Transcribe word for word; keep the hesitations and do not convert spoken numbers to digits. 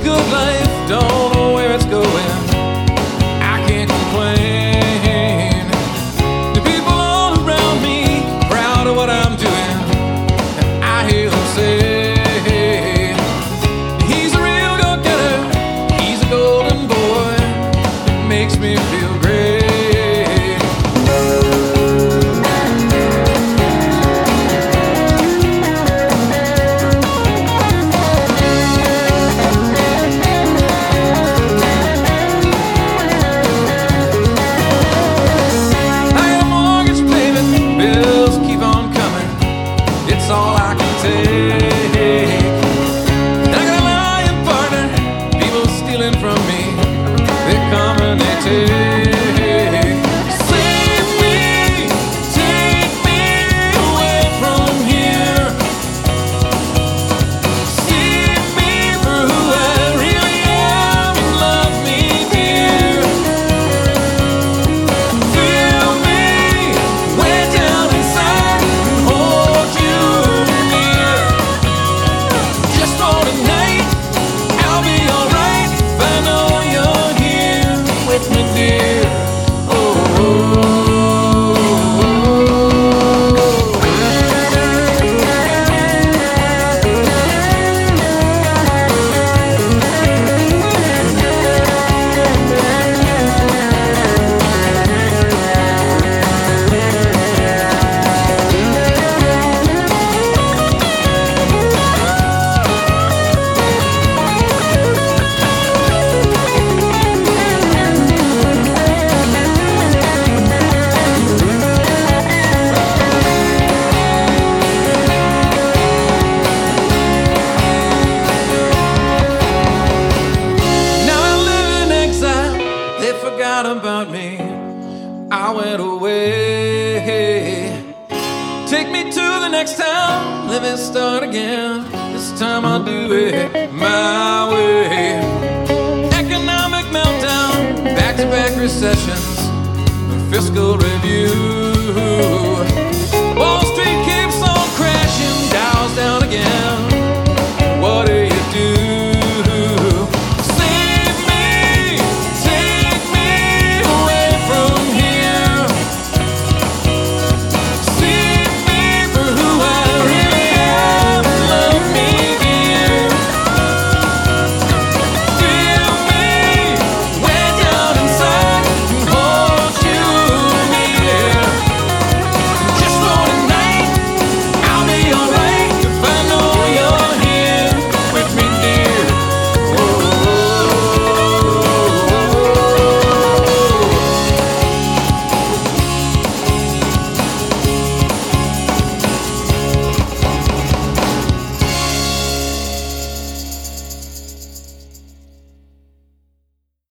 good life, don't know where it's going. I can't complain. The people all around me proud of what I'm doing, and I hear them say, he's a real go-getter, he's a golden boy. It makes me feel great. All I can take. I got a lying partner, people stealing from me. They come and they take. Save me, take me away from here. See me for who I really am and love me dear. Feel me way down inside and hold you. Forgot about me, I went away. Take me to the next town, let me start again. This time I'll do it my way. Economic meltdown, back-to-back recessions, fiscal